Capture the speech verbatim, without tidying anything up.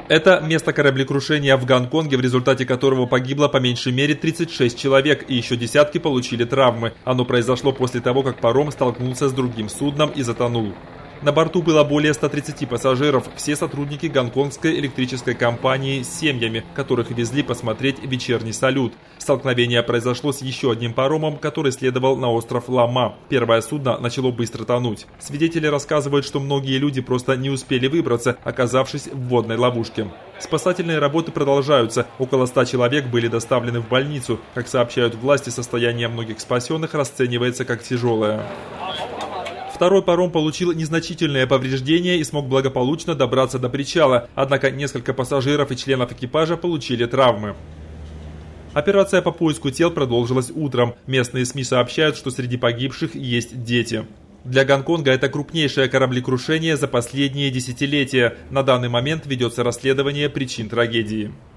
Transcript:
Это место кораблекрушения в Гонконге, в результате которого погибло по меньшей мере тридцать шесть человек и еще десятки получили травмы. Оно произошло после того, как паром столкнулся с другим судном и затонул. На борту было более ста тридцати пассажиров, все сотрудники гонконгской электрической компании с семьями, которых везли посмотреть вечерний салют. Столкновение произошло с еще одним паромом, который следовал на остров Лама. Первое судно начало быстро тонуть. Свидетели рассказывают, что многие люди просто не успели выбраться, оказавшись в водной ловушке. Спасательные работы продолжаются. Около ста человек были доставлены в больницу. Как сообщают власти, состояние многих спасенных расценивается как тяжелое. Второй паром получил незначительные повреждения и смог благополучно добраться до причала, однако несколько пассажиров и членов экипажа получили травмы. Операция по поиску тел продолжилась утром. Местные СМИ сообщают, что среди погибших есть дети. Для Гонконга это крупнейшее кораблекрушение за последние десятилетия. На данный момент ведется расследование причин трагедии.